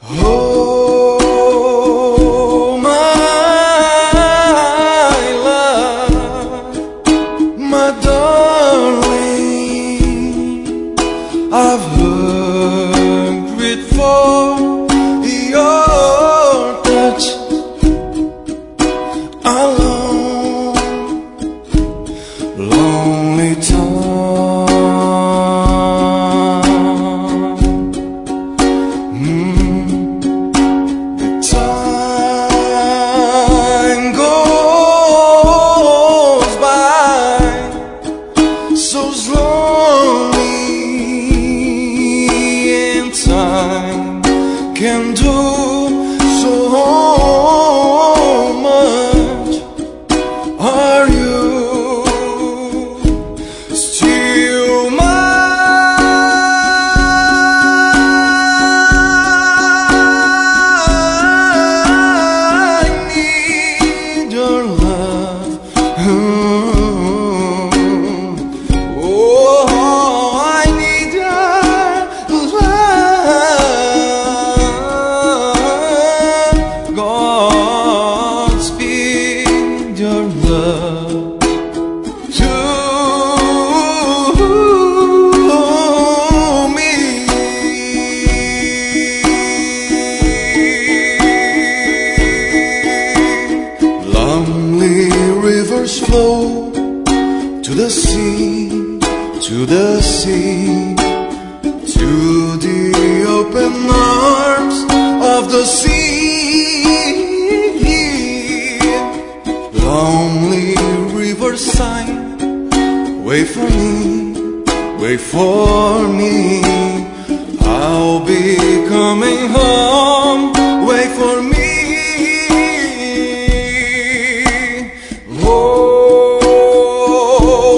Oh, my love, my darling, I've hungered for your touch a lonely time. The time goes by so slowly, and time can do so much. Are you still mine? I need your love. Oh, I need your love. Godspeed your love to me. Lonely rivers flow to the sea, to the sea, to the open arms of the sea. Lonely riverside, wait for me, wait for me. I'll be coming home, wait for me. Oh,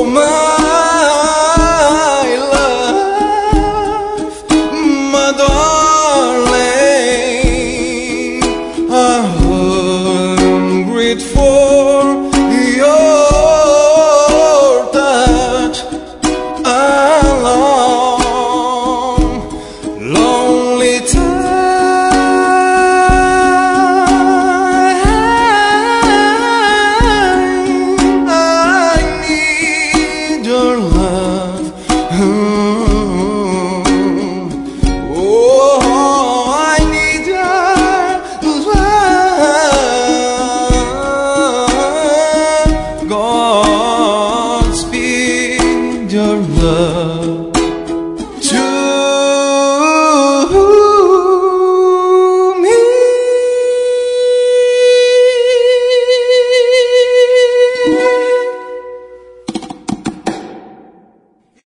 my love, my darling, I'm hungry for your touch a lonely time.